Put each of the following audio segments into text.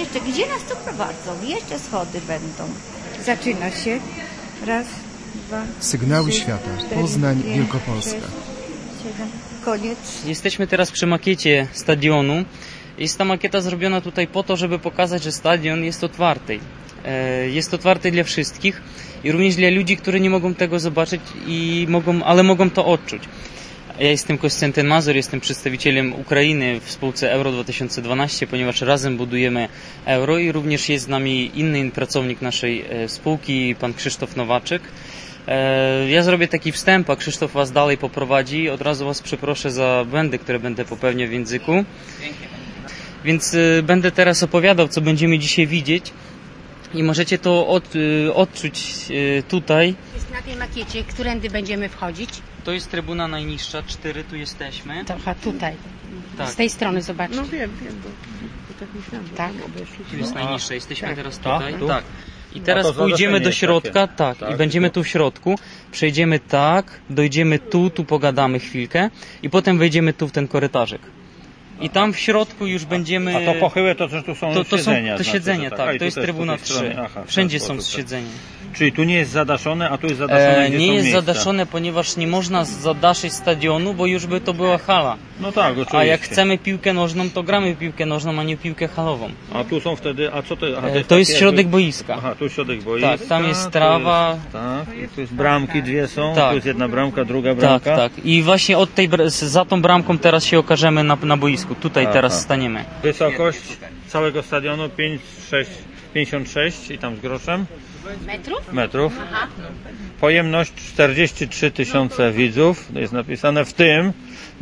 jeszcze, gdzie nas tu prowadzą? Jeszcze schody będą. Zaczyna się. Raz, dwa, Sygnały trzy, świata. 4, Poznań, 5, Wielkopolska. 6, 7. Koniec. Jesteśmy teraz przy makiecie stadionu. Jest ta makieta zrobiona tutaj po to, żeby pokazać, że stadion jest otwarty. Jest otwarty dla wszystkich i również dla ludzi, którzy nie mogą tego zobaczyć, ale mogą to odczuć. Ja jestem Konstantin Mazur, jestem przedstawicielem Ukrainy w spółce Euro 2012, ponieważ razem budujemy Euro i również jest z nami inny pracownik naszej spółki, pan Krzysztof Nowaczek. Ja zrobię taki wstęp, a Krzysztof Was dalej poprowadzi. Od razu Was przeproszę za błędy, które będę popełniał w języku. Więc będę teraz opowiadał, co będziemy dzisiaj widzieć i możecie to odczuć tutaj. Na tej makiecie, którędy będziemy wchodzić? To jest trybuna najniższa, 4, tu jesteśmy. Trochę tutaj. Tak. Z tej strony zobaczcie. No wiem, bo tak myślałem. Tak. Tu jest najniższa, jesteśmy tak. teraz tutaj. Tu? Tak. I teraz to pójdziemy do jest środka, takie. tak, i będziemy tu w środku, przejdziemy tak, dojdziemy tu pogadamy chwilkę i potem wejdziemy tu w ten korytarzek. I tam w środku już będziemy... A to pochyłe to, że tu są siedzenia. To siedzenie, znaczy, tak, i to jest trybuna 3. Wszędzie są siedzenia. Czyli tu nie jest zadaszone, a tu jest zadaszone, Nie jest miejsca. zadaszone, ponieważ nie można zadaszyć stadionu, bo już by to była hala. No tak, oczywiście. A jak chcemy piłkę nożną, to gramy w piłkę nożną, a nie piłkę halową. A tu są wtedy, a co to? Aha, To jest środek boiska. Aha, tu środek boiska. Tak, tam jest trawa. Tu jest bramki, dwie są, Tak. tu jest jedna bramka, druga bramka. Tak. I właśnie za tą bramką teraz się okażemy na boisku. Tutaj teraz staniemy. Wielkość całego stadionu 56 i tam z groszem metrów. Aha. Pojemność 43 000 widzów, jest napisane, w tym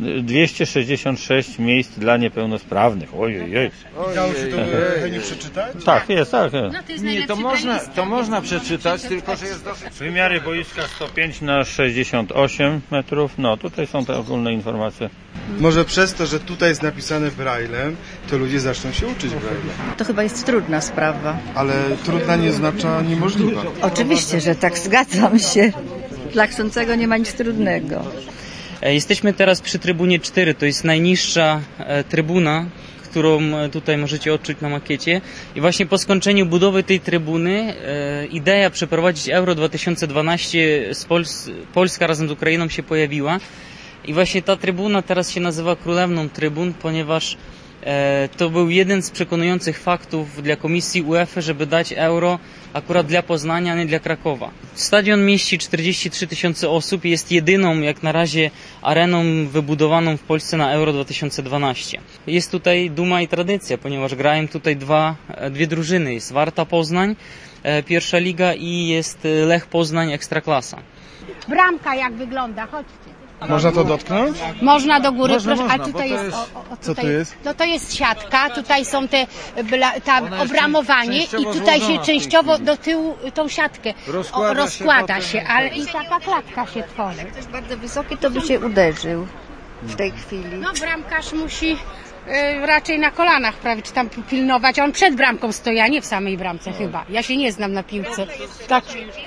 266 miejsc dla niepełnosprawnych. Ojej. Dało się to nie przeczytać? Tak, jest, tak. No to jest Nie, najlepszy to można przeczytać, tylko że jest dosyć... Wymiary boiska 105 na 68 metrów. No, tutaj są te ogólne informacje. Może przez to, że tutaj jest napisane Braille'em, to ludzie zaczną się uczyć Braille'a. To chyba jest trudna sprawa. Ale trudna nie oznacza niemożliwa. Oczywiście, że tak, zgadzam się. Dla chcącego nie ma nic trudnego. Jesteśmy teraz przy trybunie 4. To jest najniższa trybuna, którą tutaj możecie odczuć na makiecie. I właśnie po skończeniu budowy tej trybuny idea przeprowadzić Euro 2012 Polska razem z Ukrainą się pojawiła. I właśnie ta trybuna teraz się nazywa Królewną Trybun, ponieważ to był jeden z przekonujących faktów dla Komisji UEFA, żeby dać Euro akurat dla Poznania, a nie dla Krakowa. Stadion mieści 43 000 osób i jest jedyną jak na razie areną wybudowaną w Polsce na Euro 2012. Jest tutaj duma i tradycja, ponieważ grają tutaj dwie drużyny. Jest Warta Poznań, pierwsza liga, i jest Lech Poznań, Ekstraklasa. Bramka jak wygląda, chodźcie. Można to dotknąć? Można do góry, Można, proszę, a bo tutaj to jest... jest- Co to jest? No to jest siatka, tutaj są te Ona jest obramowanie i częściowo tutaj się złożona w tej częściowo chwili. do tyłu tą siatkę rozkłada się, ale i taka klatka się tworzy. To jest bardzo wysoki, to by się uderzył w tej chwili. No bramkarz musi raczej na kolanach prawie czy tam pilnować, a on przed bramką stoi, a nie w samej bramce chyba. Ja się nie znam na piłce. Tak.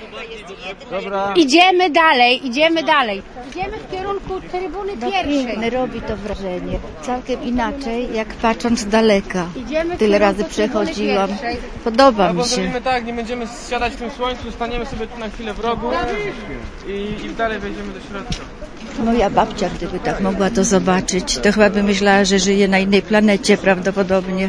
Dobra. Idziemy dalej. Idziemy w kierunku trybuny pierwszej. Piękne robi to wrażenie. Całkiem inaczej, jak patrząc z daleka. Idziemy w Tyle kierunku razy trybuny przechodziłam. pierwszej. Podoba mi Bo się. zrobimy tak, nie będziemy siadać w tym słońcu, staniemy sobie tu na chwilę w rogu i dalej wejdziemy do środka. Moja babcia, gdyby tak mogła to zobaczyć, to chyba by myślała, że żyje na innej planecie prawdopodobnie.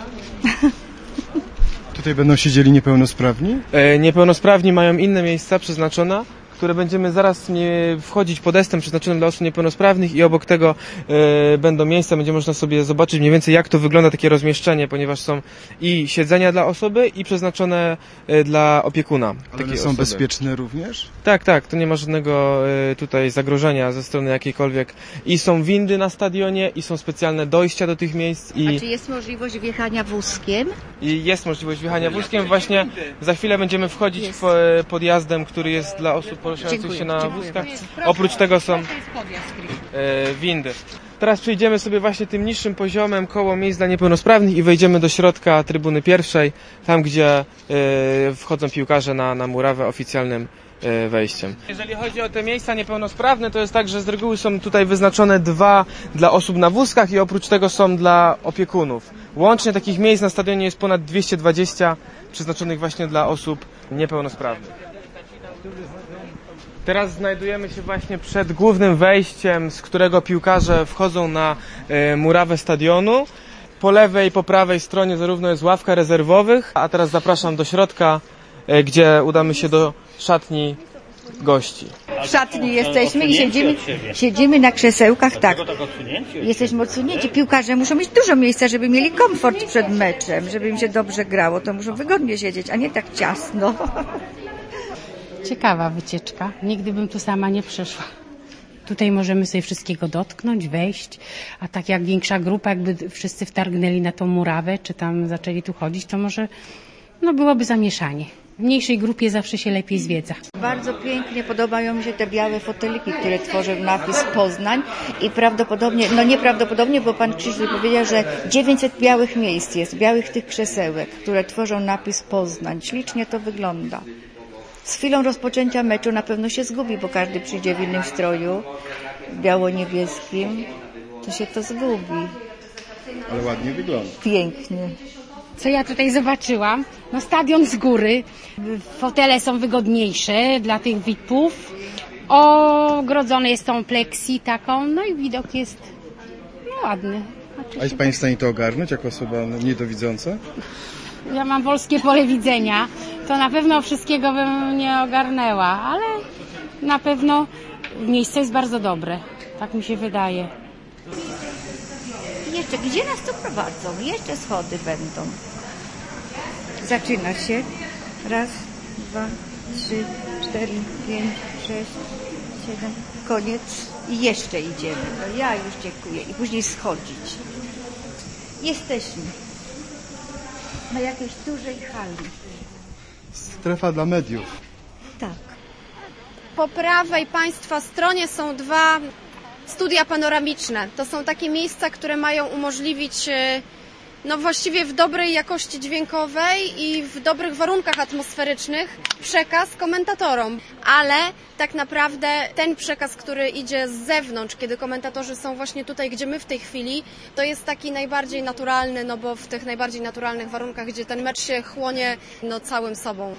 Tutaj będą siedzieli niepełnosprawni? Niepełnosprawni mają inne miejsca przeznaczone, które będziemy zaraz wchodzić podestem przeznaczonym dla osób niepełnosprawnych i obok tego będą miejsca, będzie można sobie zobaczyć mniej więcej jak to wygląda takie rozmieszczenie, ponieważ są i siedzenia dla osoby i przeznaczone dla opiekuna. Ale takiej one są osoby. bezpieczne również? Tak, to nie ma żadnego tutaj zagrożenia ze strony jakiejkolwiek. I są windy na stadionie i są specjalne dojścia do tych miejsc A czy jest możliwość wjechania wózkiem? i jest możliwość wjechania wózkiem. Właśnie za chwilę będziemy wchodzić Jest. podjazdem, który jest dla osób poruszających Dziękuję, się na dziękuję wózkach. Jest Oprócz tego są to jest podjazd, Kryś. windy. Teraz przejdziemy sobie właśnie tym niższym poziomem koło miejsc dla niepełnosprawnych i wejdziemy do środka trybuny pierwszej, tam gdzie wchodzą piłkarze na murawę oficjalnym wejściem. Jeżeli chodzi o te miejsca niepełnosprawne, to jest tak, że z reguły są tutaj wyznaczone 2 dla osób na wózkach i oprócz tego są dla opiekunów. Łącznie takich miejsc na stadionie jest ponad 220 przeznaczonych właśnie dla osób niepełnosprawnych. Teraz znajdujemy się właśnie przed głównym wejściem, z którego piłkarze wchodzą na murawę stadionu. Po lewej i po prawej stronie zarówno jest ławka rezerwowych, a teraz zapraszam do środka, gdzie udamy się do szatni gości. W szatni jesteśmy i siedzimy na krzesełkach, tak. Jesteśmy odsunięci. Piłkarze muszą mieć dużo miejsca, żeby mieli komfort przed meczem, żeby im się dobrze grało. To muszą wygodnie siedzieć, a nie tak ciasno. Ciekawa wycieczka. Nigdy bym tu sama nie przyszła. Tutaj możemy sobie wszystkiego dotknąć, wejść, a tak jak większa grupa, jakby wszyscy wtargnęli na tą murawę, czy tam zaczęli tu chodzić, to może byłoby zamieszanie. W mniejszej grupie zawsze się lepiej zwiedza. Bardzo pięknie podobają mi się te białe foteliki, które tworzą napis Poznań i prawdopodobnie, nieprawdopodobnie, bo pan Krzysztof powiedział, że 900 białych miejsc jest, białych tych krzesełek, które tworzą napis Poznań. Ślicznie to wygląda. Z chwilą rozpoczęcia meczu na pewno się zgubi, bo każdy przyjdzie w innym stroju, biało-niebieskim, to się to zgubi. Ale ładnie wygląda. Pięknie. Co ja tutaj zobaczyłam? Stadion z góry, fotele są wygodniejsze dla tych VIP-ów, ogrodzone jest tą pleksji taką, i widok jest ładny. A jest pani w stanie to ogarnąć jako osoba niedowidząca? Ja mam wolskie pole widzenia, to na pewno wszystkiego bym nie ogarnęła, ale na pewno miejsce jest bardzo dobre, tak mi się wydaje. Jeszcze, gdzie nas tu prowadzą? Jeszcze schody będą. Zaczyna się. 1, 2, 3, 4, 5, 6, 7. Koniec. I jeszcze idziemy. Ja już dziękuję. I później schodzić. Jesteśmy na jakiejś dużej hali. Strefa dla mediów. Tak. Po prawej Państwa stronie są 2 studia panoramiczne. To są takie miejsca, które mają umożliwić właściwie w dobrej jakości dźwiękowej i w dobrych warunkach atmosferycznych przekaz komentatorom. Ale tak naprawdę ten przekaz, który idzie z zewnątrz, kiedy komentatorzy są właśnie tutaj, gdzie my w tej chwili, to jest taki najbardziej naturalny, bo w tych najbardziej naturalnych warunkach, gdzie ten mecz się chłonie całym sobą.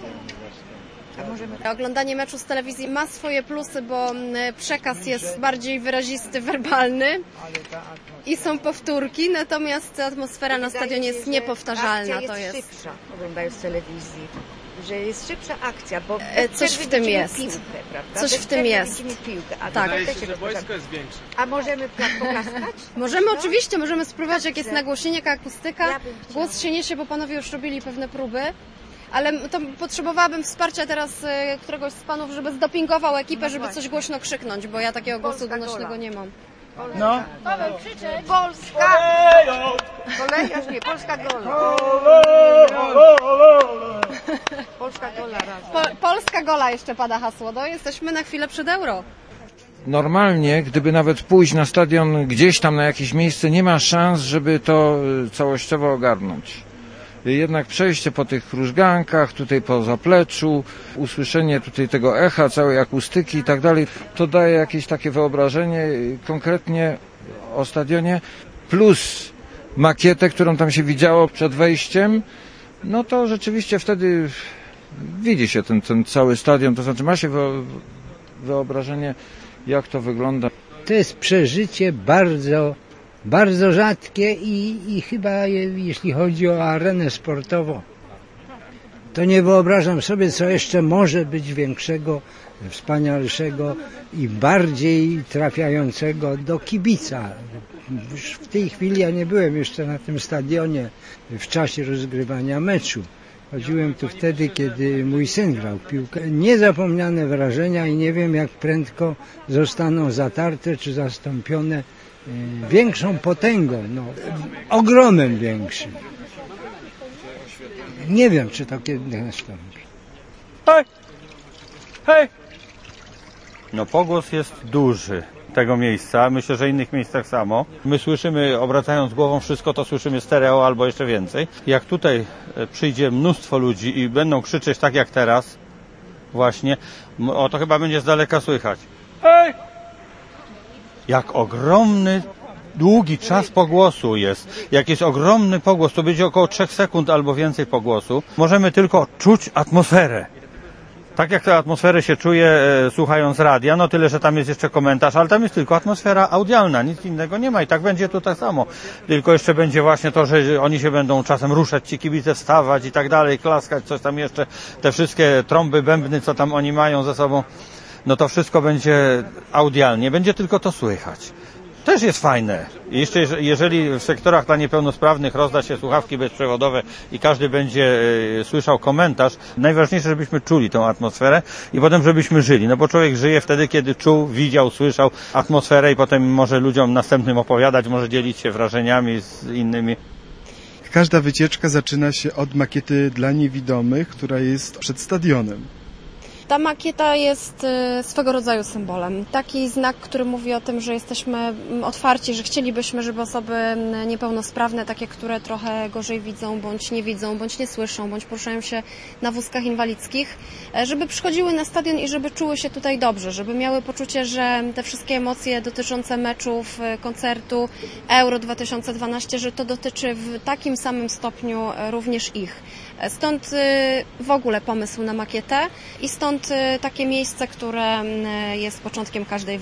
Oglądanie meczu z telewizji ma swoje plusy, bo przekaz jest bardziej wyrazisty, werbalny i są powtórki, natomiast atmosfera na stadionie jest niepowtarzalna. To jest szybsza, oglądając telewizję, że jest szybsza akcja, bo coś w tym jest. Piłkę, prawda? Coś w tym jest. Widzimy piłkę, a tak. Wojsko jest większe. A możemy poklaskać? Możemy oczywiście, możemy spróbować, jak jest nagłośnienie, jak akustyka. Głos się niesie, bo panowie już robili pewne próby. Ale to potrzebowałabym wsparcia teraz któregoś z panów, żeby zdopingował ekipę, żeby coś głośno krzyknąć, bo ja takiego głosu donośnego nie mam. Paweł, krzyczeć! Polska! Kolejarz nie, Polska gola. Polska gola raz. Polska gola jeszcze pada hasło, jesteśmy na chwilę przed Euro. Normalnie, gdyby nawet pójść na stadion gdzieś tam na jakieś miejsce, nie ma szans, żeby to całościowo ogarnąć. Jednak przejście po tych krużgankach, tutaj po zapleczu, usłyszenie tutaj tego echa, całej akustyki i tak dalej, to daje jakieś takie wyobrażenie konkretnie o stadionie, plus makietę, którą tam się widziało przed wejściem, to rzeczywiście wtedy widzi się ten cały stadion, to znaczy ma się wyobrażenie, jak to wygląda. To jest przeżycie bardzo rzadkie i chyba jeśli chodzi o arenę sportową, to nie wyobrażam sobie, co jeszcze może być większego, wspanialszego i bardziej trafiającego do kibica. Już w tej chwili ja nie byłem jeszcze na tym stadionie w czasie rozgrywania meczu. Chodziłem tu wtedy, kiedy mój syn grał w piłkę. Niezapomniane wrażenia i nie wiem, jak prędko zostaną zatarte czy zastąpione większą potęgą, ogromem większym. Nie wiem, czy to kiedy nastąpi. Hej! Pogłos jest duży. tego miejsca. Myślę, że w innych miejscach samo. My słyszymy, obracając głową, wszystko to słyszymy stereo albo jeszcze więcej. Jak tutaj przyjdzie mnóstwo ludzi i będą krzyczeć tak jak teraz, właśnie, to chyba będzie z daleka słychać. Hej! Jak ogromny, długi czas pogłosu jest. Jak jest ogromny pogłos, to będzie około 3 sekund albo więcej pogłosu. Możemy tylko czuć atmosferę. Tak jak tę atmosferę się czuje słuchając radia, no tyle, że tam jest jeszcze komentarz, ale tam jest tylko atmosfera audialna, nic innego nie ma i tak będzie tu tak samo. Tylko jeszcze będzie właśnie to, że oni się będą czasem ruszać, ci kibice wstawać i tak dalej, klaskać, coś tam jeszcze, te wszystkie trąby, bębny, co tam oni mają ze sobą, no to wszystko będzie audialnie, będzie tylko to słychać. Też jest fajne. Jeszcze jeżeli w sektorach dla niepełnosprawnych rozda się słuchawki bezprzewodowe i każdy będzie słyszał komentarz, najważniejsze, żebyśmy czuli tę atmosferę i potem, żebyśmy żyli. No bo człowiek żyje wtedy, kiedy czuł, widział, słyszał atmosferę i potem może ludziom następnym opowiadać, może dzielić się wrażeniami z innymi. Każda wycieczka zaczyna się od makiety dla niewidomych, która jest przed stadionem. Ta makieta jest swego rodzaju symbolem. Taki znak, który mówi o tym, że jesteśmy otwarci, że chcielibyśmy, żeby osoby niepełnosprawne, takie, które trochę gorzej widzą, bądź nie słyszą, bądź poruszają się na wózkach inwalidzkich, żeby przychodziły na stadion i żeby czuły się tutaj dobrze, żeby miały poczucie, że te wszystkie emocje dotyczące meczów, koncertu Euro 2012, że to dotyczy w takim samym stopniu również ich. Stąd w ogóle pomysł na makietę i stąd takie miejsce, które jest początkiem każdej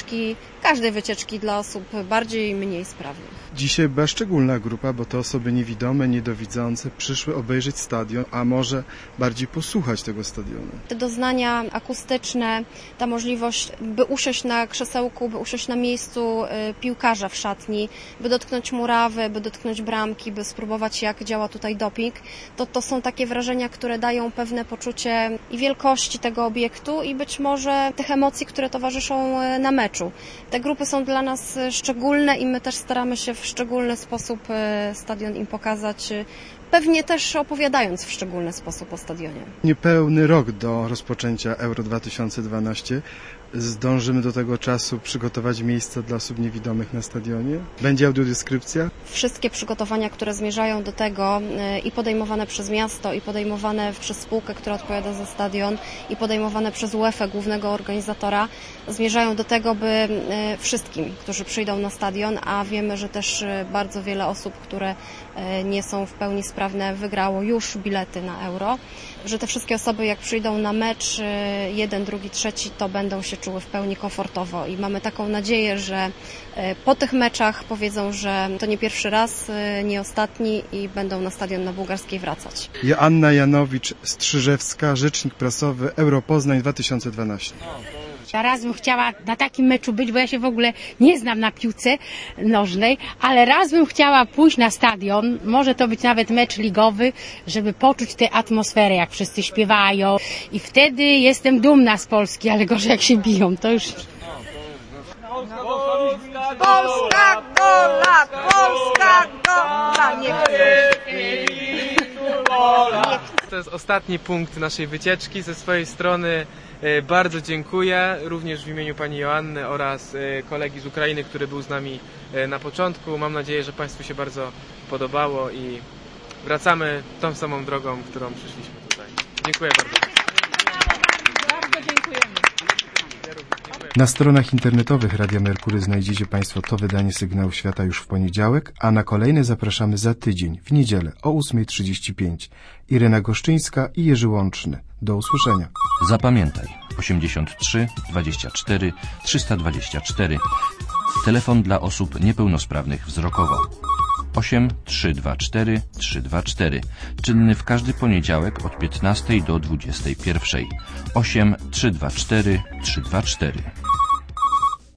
wycieczki dla osób bardziej i mniej sprawnych. Dzisiaj była szczególna grupa, bo to osoby niewidome, niedowidzące przyszły obejrzeć stadion, a może bardziej posłuchać tego stadionu. Te doznania akustyczne, ta możliwość, by usiąść na krzesełku, by usiąść na miejscu piłkarza w szatni, by dotknąć murawy, by dotknąć bramki, by spróbować, jak działa tutaj doping, to są takie wrażenia, które dają pewne poczucie i wielkości tego obiektu i być może tych emocji, które towarzyszą na meczu. Te grupy są dla nas szczególne i my też staramy się w szczególny sposób stadion im pokazać, pewnie też opowiadając w szczególny sposób o stadionie. Niepełny rok do rozpoczęcia Euro 2012. Zdążymy do tego czasu przygotować miejsca dla osób niewidomych na stadionie? Będzie audiodeskrypcja? Wszystkie przygotowania, które zmierzają do tego i podejmowane przez miasto, i podejmowane przez spółkę, która odpowiada za stadion, i podejmowane przez UEFA, głównego organizatora, zmierzają do tego, by wszystkim, którzy przyjdą na stadion, a wiemy, że też bardzo wiele osób, które nie są w pełni sprawne, wygrało już bilety na Euro, że te wszystkie osoby, jak przyjdą na mecz 1, 2, 3, to będą się czuły w pełni komfortowo i mamy taką nadzieję, że po tych meczach powiedzą, że to nie pierwszy raz, nie ostatni i będą na stadion na Bułgarskiej wracać. Joanna Janowicz-Strzyżewska, rzecznik prasowy Euro Poznań 2012. Raz bym chciała na takim meczu być, bo ja się w ogóle nie znam na piłce nożnej, ale raz bym chciała pójść na stadion, może to być nawet mecz ligowy, żeby poczuć tę atmosferę, jak wszyscy śpiewają i wtedy jestem dumna z Polski, ale gorzej jak się biją, to już... Polska gola! Polska gola! To jest ostatni punkt naszej wycieczki. Ze swojej strony bardzo dziękuję, również w imieniu pani Joanny oraz kolegi z Ukrainy, który był z nami na początku. Mam nadzieję, że Państwu się bardzo podobało i wracamy tą samą drogą, którą przyszliśmy tutaj. Dziękuję bardzo. Bardzo dziękujemy. Na stronach internetowych Radia Merkury znajdziecie Państwo to wydanie Sygnału Świata już w poniedziałek, a na kolejne zapraszamy za tydzień, w niedzielę o 8:35. Irena Goszczyńska i Jerzy Łączny. Do usłyszenia. Zapamiętaj 83 24 324. Telefon dla osób niepełnosprawnych wzrokowo. 8 324 324. Czynny w każdy poniedziałek od 15 do 21. 8 324 324.